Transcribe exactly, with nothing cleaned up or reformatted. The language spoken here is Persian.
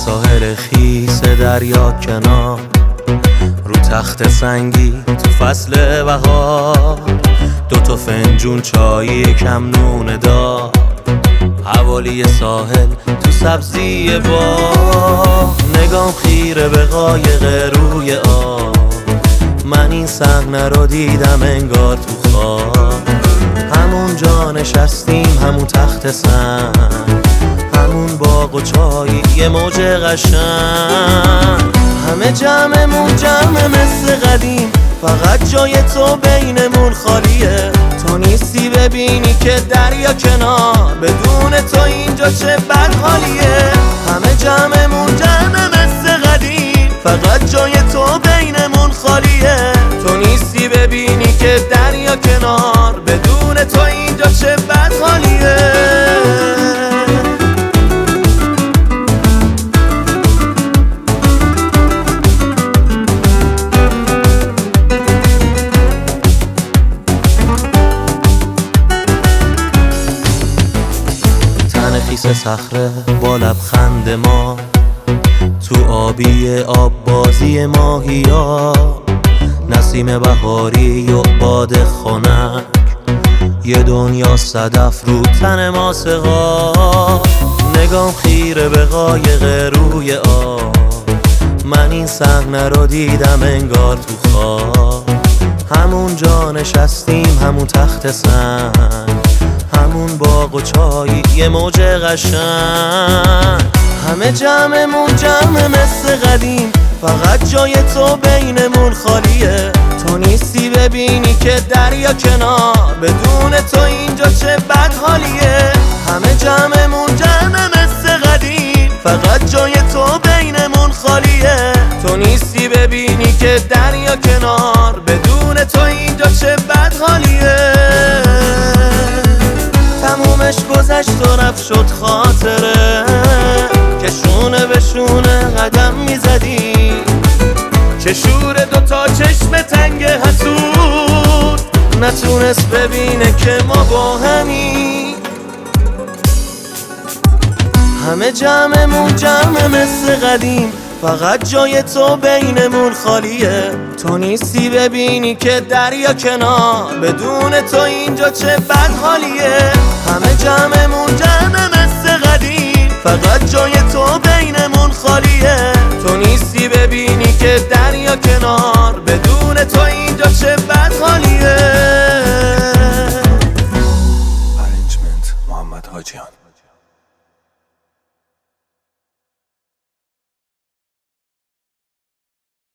ساحل خیس دریا کنار، رو تخت سنگی تو فصل بهار، دو تا فنجون چای کم نون دار، حوالی ساحل تو سبزی باغ، نگام خیره به قایق روی آب، من این صحنه رو دیدم انگار تو خواب، همون جا نشستیم همون تخت سنگ، همون باغ و چای یه موج قشنگ، همه جمعمون جمع مثل قدیم، فقط جای تو بینمون خالیه، تو نیستی ببینی که دریا کنار، بدون تو اینجا چه بد حالیه، همه جمعمون جمع مثل قدیم، فقط جای تو بینمون خالیه، تو نیستی ببینی که دریا کنار، بدون تو اینجا چه بد حالیه. خیس صخره با لبخند ما، تو آبی آب بازی ماهیا، نسیم بهاری و باد خنک، یه دنیا صدف رو تن ما سقا، نگام خیره به قایق روی آب، من این صحنه رو دیدم انگار تو خواب، همون جا نشستیم همون تخت سنگ، همون باغ و چای یه موج قشنگ، همه جمعمون جمع مثل قدیم، فقط جای تو بینمون خالیه، تو نیستی ببینی که دریا کنار، بدون تو اینجا چه بد حالیه، همه جمعمون جمع مثل قدیم، فقط جای تو بینمون خالیه، تو نیستی ببینی که دریا کنار، بدون تو اینجا چه بد حالیه. تمومش گذشت و رفت شد خاطره، که شونه به شونه قدم میزدی، چه شور دوتا چشم تنگ حسود، نتونست ببینه که ما با همی، همه جمعمون جمع مثل قدیم، فقط جای تو بینمون خالیه، تو نیستی ببینی که دریا کنار، بدون تو اینجا چه بد حالیه، همه جمعمون جمع مثل قدیم، فقط جای تو بینمون خالیه، تو نیستی ببینی که دریا کنار.